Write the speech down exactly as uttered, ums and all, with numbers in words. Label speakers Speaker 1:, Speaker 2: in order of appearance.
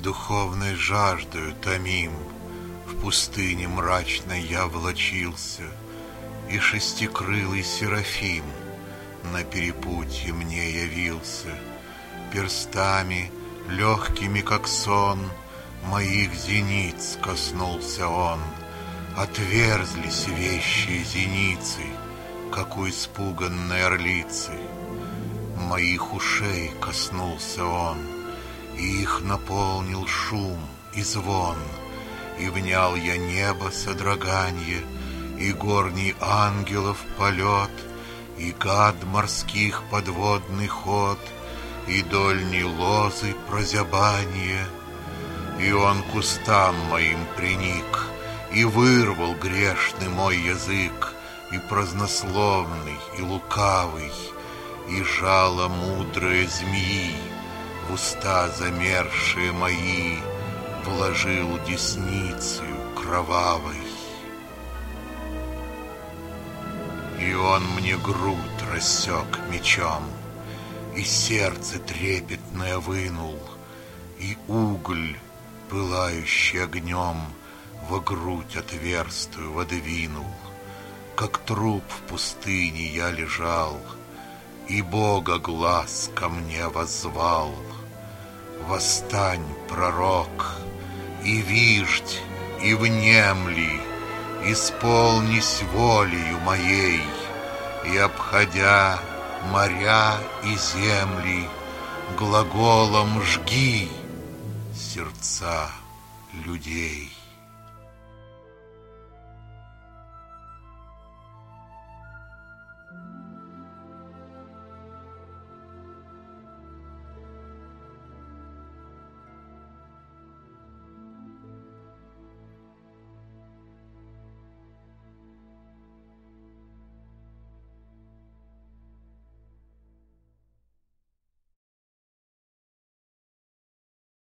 Speaker 1: Духовной жаждою томим в пустыне мрачной я влачился, и шестикрылый Серафим на перепутье мне явился. Перстами, легкими как сон, моих зениц коснулся он. Отверзлись вещие зеницы, как у испуганной орлицы. Моих ушей коснулся он, и их наполнил шум и звон. И внял я небо содроганье, и горний ангелов полет, и гад морских подводный ход, и дольней лозы прозябанье. И он к устам моим приник, и вырвал грешный мой язык, и празднословный, и лукавый, и жало мудрое змеи в уста замерзшие мои вложил десницею кровавой. И он мне грудь рассек мечом, и сердце трепетное вынул, и уголь, пылающий огнем, во грудь отверстую водвинул. Как труп в пустыне я лежал, и Бога глаз ко мне воззвал. Восстань, пророк, и виждь, и внемли, исполнись волею моей, и, обходя моря и земли, глаголом жги сердца людей.